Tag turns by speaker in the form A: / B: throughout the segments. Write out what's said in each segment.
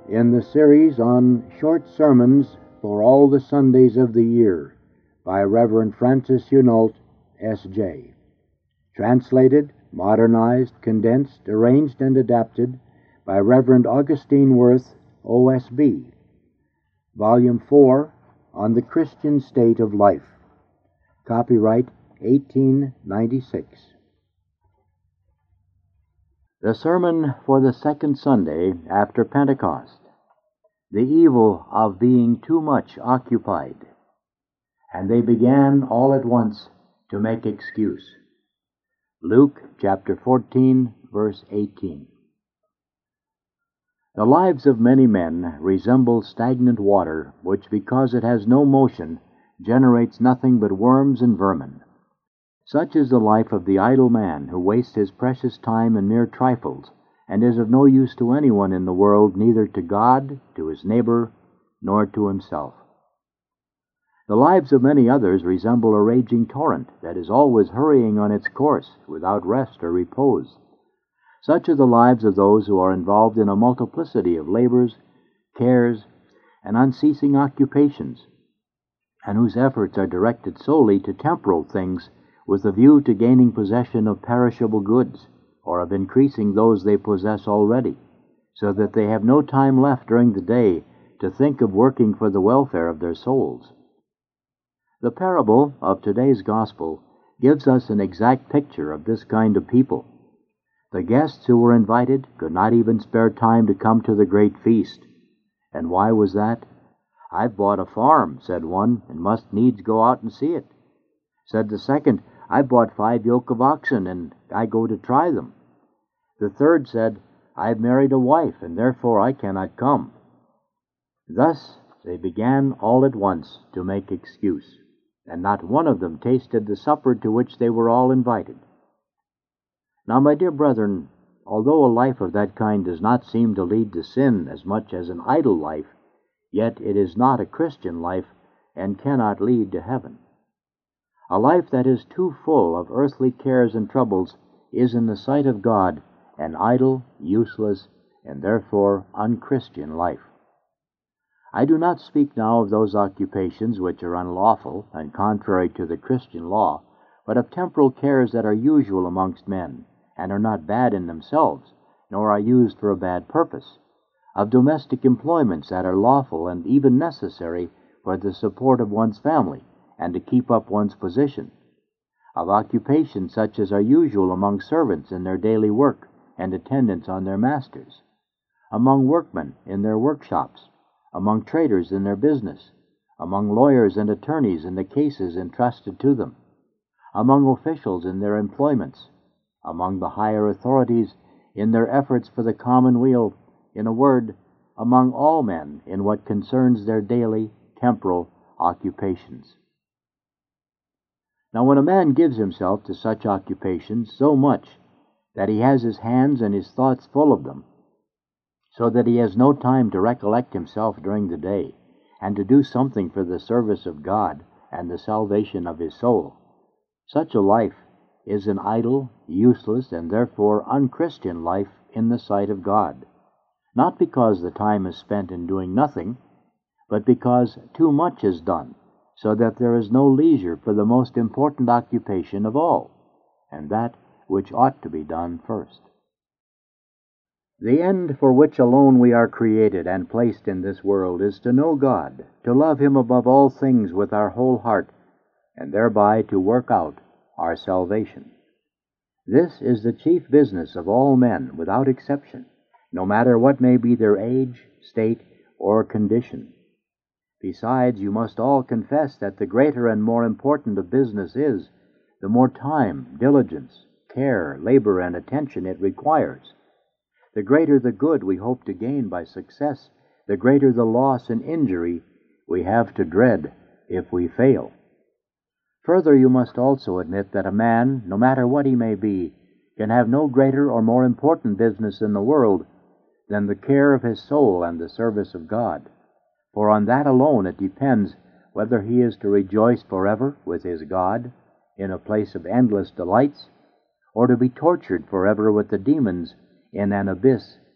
A: in the series on Short Sermons for All the Sundays of the Year by Reverend Francis Hunault, S.J. Translated, modernized, condensed, arranged, and adapted by Reverend Augustine Worth, OSB. Volume 4, On the Christian State of Life. Copyright 1896. The sermon for the second Sunday after Pentecost. The evil of being too much occupied. And they began all at once to make excuse. Luke chapter 14, verse 18. The lives of many men resemble stagnant water, which, because it has no motion, generates nothing but worms and vermin. Such is the life of the idle man who wastes his precious time in mere trifles, and is of no use to anyone in the world, neither to God, to his neighbor, nor to himself. The lives of many others resemble a raging torrent that is always hurrying on its course without rest or repose. Such are the lives of those who are involved in a multiplicity of labors, cares, and unceasing occupations, and whose efforts are directed solely to temporal things with a view to gaining possession of perishable goods, or of increasing those they possess already, so that they have no time left during the day to think of working for the welfare of their souls. The parable of today's gospel gives us an exact picture of this kind of people. The guests who were invited could not even spare time to come to the great feast. And why was that? "I've bought a farm," said one, "and must needs go out and see it." Said the second, "I've bought 5 yoke of oxen, and I go to try them." The third said, "I've married a wife, and therefore I cannot come." Thus they began all at once to make excuse, and not one of them tasted the supper to which they were all invited. Now, my dear brethren, although a life of that kind does not seem to lead to sin as much as an idle life, yet it is not a Christian life and cannot lead to heaven. A life that is too full of earthly cares and troubles is in the sight of God an idle, useless, and therefore unchristian life. I do not speak now of those occupations which are unlawful and contrary to the Christian law, but of temporal cares that are usual amongst men, and are not bad in themselves, nor are used for a bad purpose, of domestic employments that are lawful and even necessary for the support of one's family and to keep up one's position, of occupations such as are usual among servants in their daily work and attendance on their masters, among workmen in their workshops, among traders in their business, among lawyers and attorneys in the cases entrusted to them, among officials in their employments, among the higher authorities in their efforts for the common weal, in a word, among all men in what concerns their daily temporal occupations. Now, when a man gives himself to such occupations so much that he has his hands and his thoughts full of them, so that he has no time to recollect himself during the day, and to do something for the service of God and the salvation of his soul, such a life is an idle, useless, and therefore unchristian life in the sight of God, not because the time is spent in doing nothing, but because too much is done, so that there is no leisure for the most important occupation of all, and that which ought to be done first. The end for which alone we are created and placed in this world is to know God, to love Him above all things with our whole heart, and thereby to work out our salvation. This is the chief business of all men without exception, no matter what may be their age, state, or condition. Besides, you must all confess that the greater and more important a business is, the more time, diligence, care, labor, and attention it requires. The greater the good we hope to gain by success, the greater the loss and injury we have to dread if we fail. Further, you must also admit that a man, no matter what he may be, can have no greater or more important business in the world than the care of his soul and the service of God. For on that alone it depends whether he is to rejoice forever with his God in a place of endless delights, or to be tortured forever with the demons in an abyss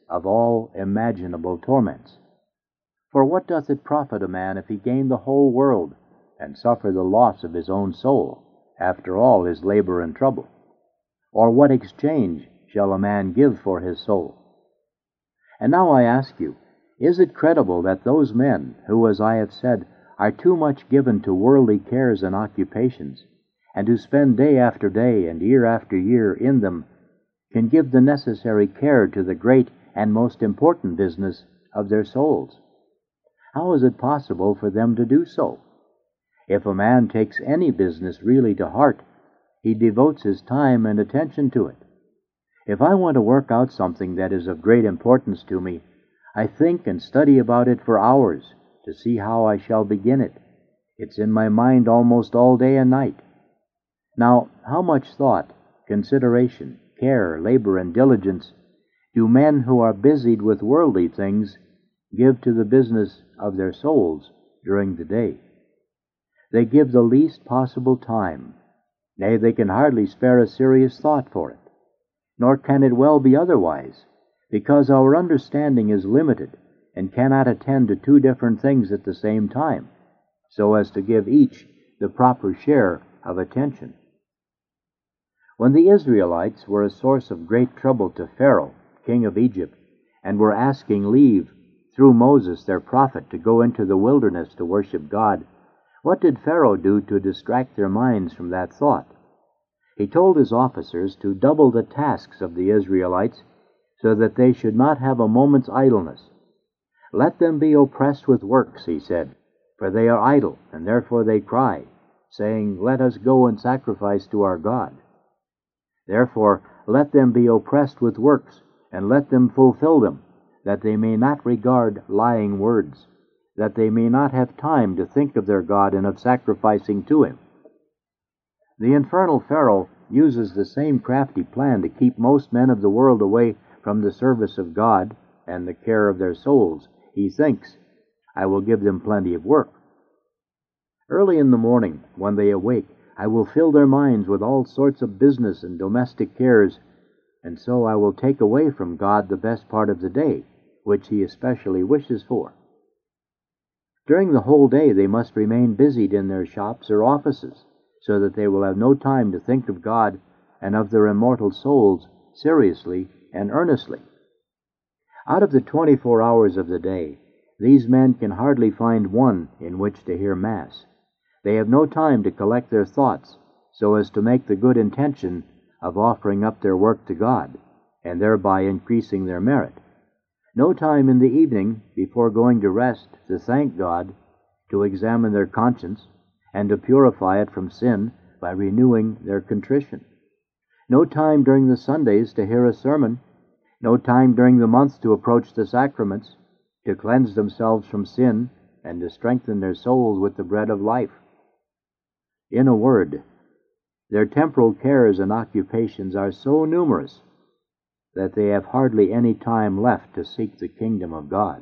A: of all imaginable torments. For what doth it profit a man if he gain the whole world, and suffer the loss of his own soul, after all his labor and trouble? Or what exchange shall a man give for his soul? And now I ask you, is it credible that those men who, as I have said, are too much given to worldly cares and occupations, and who spend day after day and year after year in them, can give the necessary care to the great and most important business of their souls? How is it possible for them to do so? If a man takes any business really to heart, he devotes his time and attention to it. If I want to work out something that is of great importance to me, I think and study about it for hours to see how I shall begin it. It's in my mind almost all day and night. Now, how much thought, consideration, care, labor, and diligence do men who are busied with worldly things give to the business of their souls during the day? They give the least possible time. Nay, they can hardly spare a serious thought for it. Nor can it well be otherwise, because our understanding is limited and cannot attend to two different things at the same time, so as to give each the proper share of attention. When the Israelites were a source of great trouble to Pharaoh, king of Egypt, and were asking leave through Moses, their prophet, to go into the wilderness to worship God, what did Pharaoh do to distract their minds from that thought? He told his officers to double the tasks of the Israelites so that they should not have a moment's idleness. Let them be oppressed with works, he said, for they are idle, and therefore they cry, saying, Let us go and sacrifice to our God. Therefore let them be oppressed with works, and let them fulfill them, that they may not regard lying words, that they may not have time to think of their God and of sacrificing to him. The infernal Pharaoh uses the same crafty plan to keep most men of the world away from the service of God and the care of their souls. He thinks, I will give them plenty of work. Early in the morning, when they awake, I will fill their minds with all sorts of business and domestic cares, and so I will take away from God the best part of the day, which he especially wishes for. During the whole day they must remain busied in their shops or offices, so that they will have no time to think of God and of their immortal souls seriously and earnestly. Out of the 24 hours of the day, these men can hardly find one in which to hear Mass. They have no time to collect their thoughts so as to make the good intention of offering up their work to God, and thereby increasing their merit. No time in the evening, before going to rest, to thank God, to examine their conscience, and to purify it from sin by renewing their contrition. No time during the Sundays to hear a sermon. No time during the month to approach the sacraments, to cleanse themselves from sin, and to strengthen their souls with the bread of life. In a word, their temporal cares and occupations are so numerous that they have hardly any time left to seek the kingdom of God.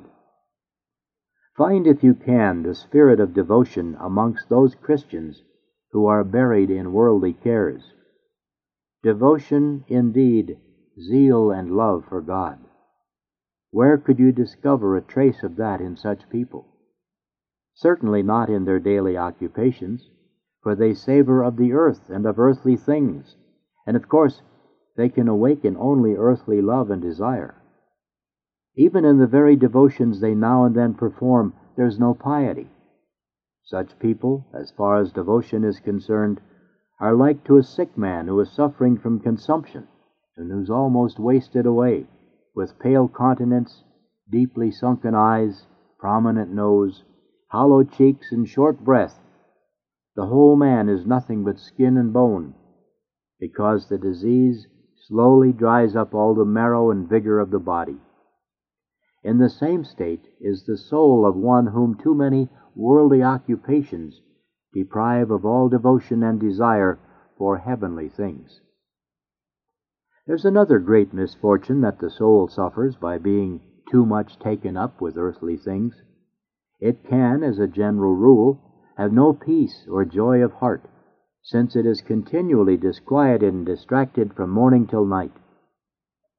A: Find, if you can, the spirit of devotion amongst those Christians who are buried in worldly cares. Devotion, indeed, zeal and love for God. Where could you discover a trace of that in such people? Certainly not in their daily occupations, for they savor of the earth and of earthly things, and of course they can awaken only earthly love and desire. Even in the very devotions they now and then perform, there's no piety. Such people, as far as devotion is concerned, are like to a sick man who is suffering from consumption, and who's almost wasted away, with pale countenance, deeply sunken eyes, prominent nose, hollow cheeks, and short breath. The whole man is nothing but skin and bone, because the disease slowly dries up all the marrow and vigor of the body. In the same state is the soul of one whom too many worldly occupations deprive of all devotion and desire for heavenly things. There's another great misfortune that the soul suffers by being too much taken up with earthly things. It can, as a general rule, have no peace or joy of heart, since it is continually disquieted and distracted from morning till night.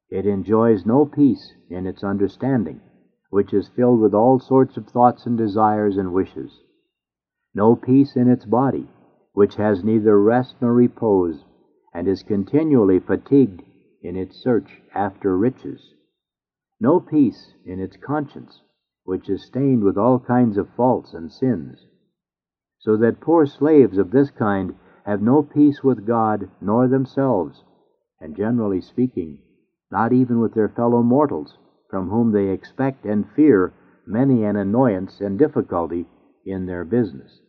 A: It enjoys no peace in its understanding, which is filled with all sorts of thoughts and desires and wishes. No peace in its body, which has neither rest nor repose, and is continually fatigued in its search after riches. No peace in its conscience, which is stained with all kinds of faults and sins. So that poor slaves of this kind have no peace with God nor themselves, and generally speaking, not even with their fellow mortals, from whom they expect and fear many an annoyance and difficulty in their business.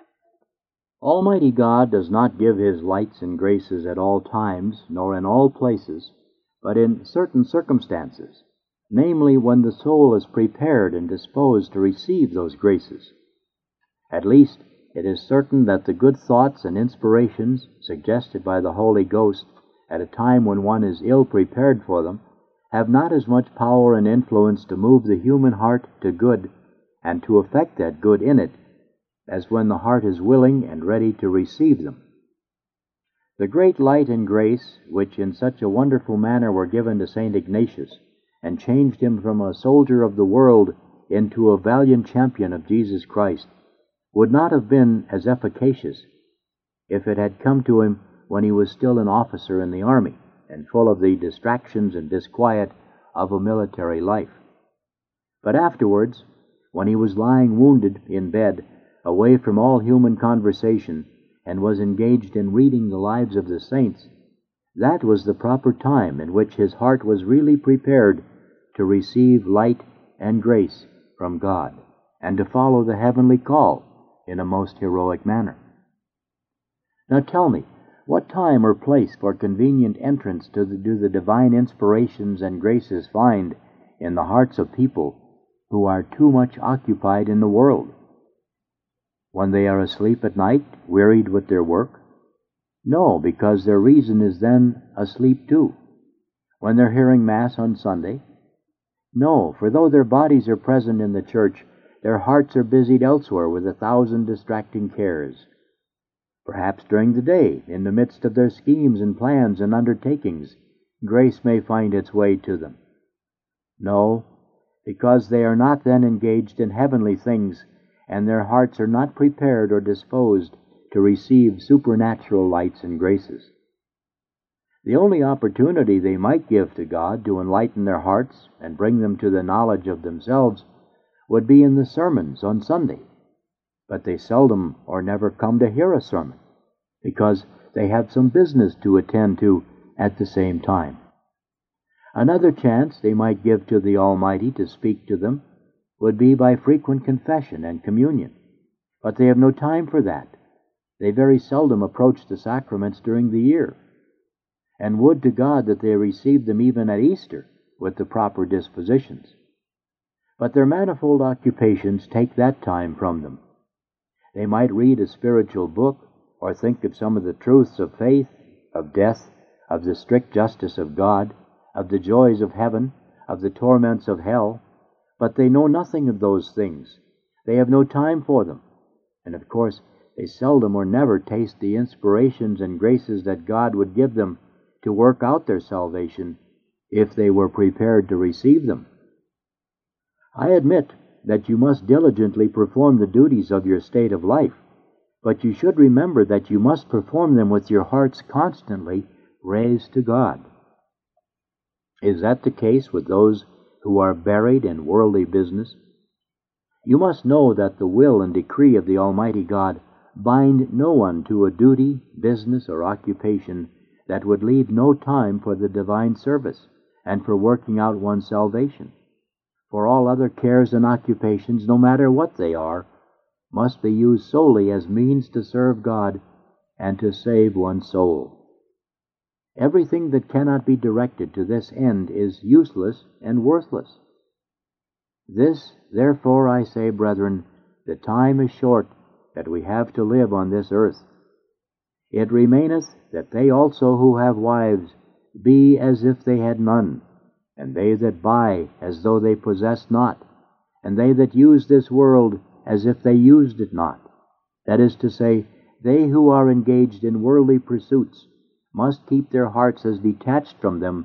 A: Almighty God does not give His lights and graces at all times, nor in all places, but in certain circumstances, namely when the soul is prepared and disposed to receive those graces. At least, it is certain that the good thoughts and inspirations suggested by the Holy Ghost at a time when one is ill prepared for them have not as much power and influence to move the human heart to good and to effect that good in it as when the heart is willing and ready to receive them. The great light and grace which in such a wonderful manner were given to St. Ignatius and changed him from a soldier of the world into a valiant champion of Jesus Christ would not have been as efficacious if it had come to him when he was still an officer in the army and full of the distractions and disquiet of a military life. But afterwards, when he was lying wounded in bed, away from all human conversation, and was engaged in reading the lives of the saints, that was the proper time in which his heart was really prepared to receive light and grace from God, and to follow the heavenly call in a most heroic manner. Now tell me, what time or place for convenient entrance do the divine inspirations and graces find in the hearts of people who are too much occupied in the world? When they are asleep at night, wearied with their work? No, because their reason is then asleep too. When they're hearing Mass on Sunday? No, for though their bodies are present in the church, their hearts are busied elsewhere with 1,000 distracting cares. Perhaps during the day, in the midst of their schemes and plans and undertakings, grace may find its way to them. No, because they are not then engaged in heavenly things, and their hearts are not prepared or disposed to receive supernatural lights and graces. The only opportunity they might give to God to enlighten their hearts and bring them to the knowledge of themselves would be in the sermons on Sunday. But they seldom or never come to hear a sermon, because they have some business to attend to at the same time. Another chance they might give to the Almighty to speak to them would be by frequent confession and communion, but they have no time for that. They very seldom approach the sacraments during the year, and would to God that they received them even at Easter with the proper dispositions. But their manifold occupations take that time from them. They might read a spiritual book, or think of some of the truths of faith, of death, of the strict justice of God, of the joys of heaven, of the torments of hell, but they know nothing of those things. They have no time for them, and of course they seldom or never taste the inspirations and graces that God would give them to work out their salvation if they were prepared to receive them. I admit that you must diligently perform the duties of your state of life, but you should remember that you must perform them with your hearts constantly raised to God. Is that the case with those who are buried in worldly business? You must know that the will and decree of the Almighty God bind no one to a duty, business, or occupation that would leave no time for the divine service and for working out one's salvation. For all other cares and occupations, no matter what they are, must be used solely as means to serve God and to save one's soul. Everything that cannot be directed to this end is useless and worthless. This, therefore, I say, brethren, the time is short that we have to live on this earth. It remaineth that they also who have wives be as if they had none, and they that buy as though they possessed not, and they that use this world as if they used it not. That is to say, they who are engaged in worldly pursuits must keep their hearts as detached from them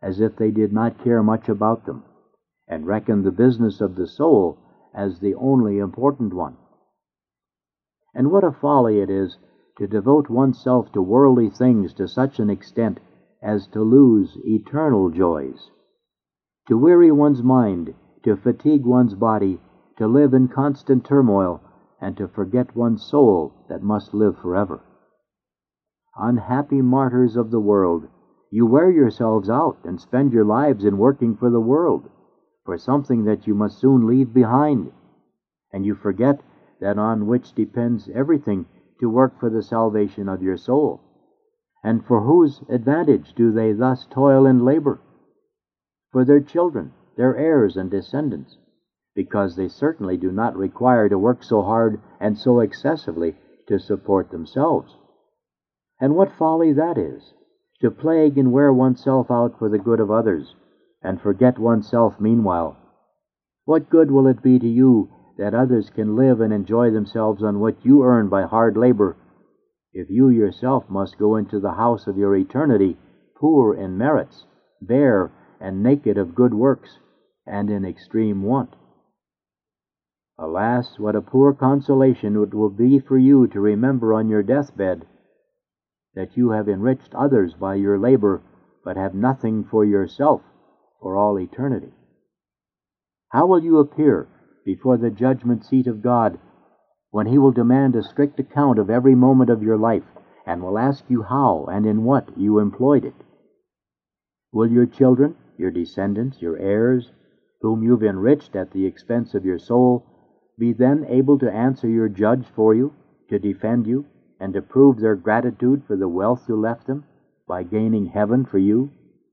A: as if they did not care much about them, and reckoned the business of the soul as the only important one. And what a folly it is to devote oneself to worldly things to such an extent as to lose eternal joys, to weary one's mind, to fatigue one's body, to live in constant turmoil, and to forget one's soul that must live forever. Unhappy martyrs of the world, you wear yourselves out and spend your lives in working for the world, for something that you must soon leave behind, and you forget that on which depends everything to work for the salvation of your soul. And for whose advantage do they thus toil and labor? For their children, their heirs and descendants, because they certainly do not require to work so hard and so excessively to support themselves. And what folly that is, to plague and wear oneself out for the good of others, and forget oneself meanwhile. What good will it be to you that others can live and enjoy themselves on what you earn by hard labor, if you yourself must go into the house of your eternity poor in merits, bare and naked of good works, and in extreme want? Alas, what a poor consolation it will be for you to remember on your deathbed that you have enriched others by your labor, but have nothing for yourself for all eternity. How will you appear before the judgment seat of God, when He will demand a strict account of every moment of your life, and will ask you how and in what you employed it? Will your children, your descendants, your heirs, whom you've enriched at the expense of your soul, be then able to answer your judge for you, to defend you, and to prove their gratitude for the wealth you left them by gaining heaven for you?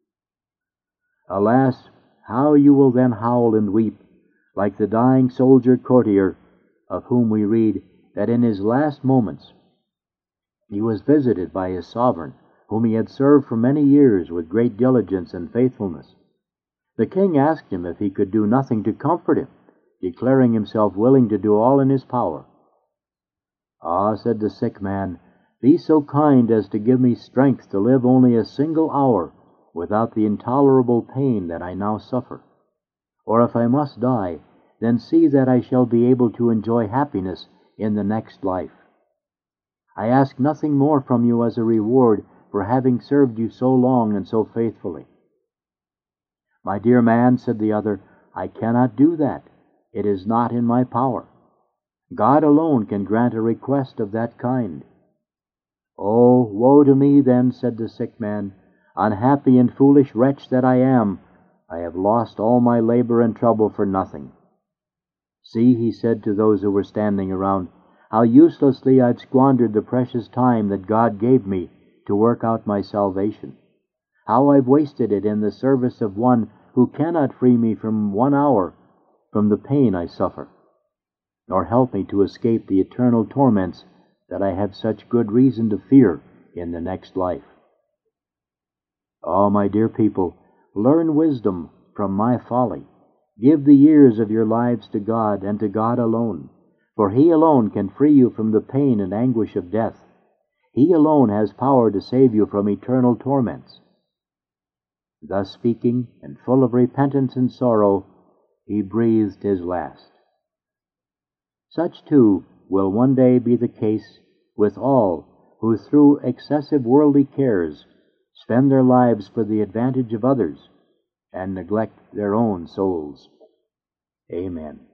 A: Alas, how you will then howl and weep, like the dying soldier courtier, of whom we read that in his last moments he was visited by his sovereign, whom he had served for many years with great diligence and faithfulness. The king asked him if he could do nothing to comfort him, declaring himself willing to do all in his power. "Ah," said the sick man, "be so kind as to give me strength to live only a single hour without the intolerable pain that I now suffer. Or if I must die, then see that I shall be able to enjoy happiness in the next life. I ask nothing more from you as a reward for having served you so long and so faithfully." "My dear man," said the other, "I cannot do that. It is not in my power. God alone can grant a request of that kind." "Oh, woe to me then," said the sick man. "Unhappy and foolish wretch that I am, I have lost all my labor and trouble for nothing. See," he said to those who were standing around, "how uselessly I've squandered the precious time that God gave me to work out my salvation. How I've wasted it in the service of one who cannot free me from 1 hour from the pain I suffer, nor help me to escape the eternal torments that I have such good reason to fear in the next life. Oh, my dear people, learn wisdom from my folly. Give the years of your lives to God and to God alone, for He alone can free you from the pain and anguish of death. He alone has power to save you from eternal torments." Thus speaking, and full of repentance and sorrow, he breathed his last. Such, too, will one day be the case with all who, through excessive worldly cares, spend their lives for the advantage of others and neglect their own souls. Amen.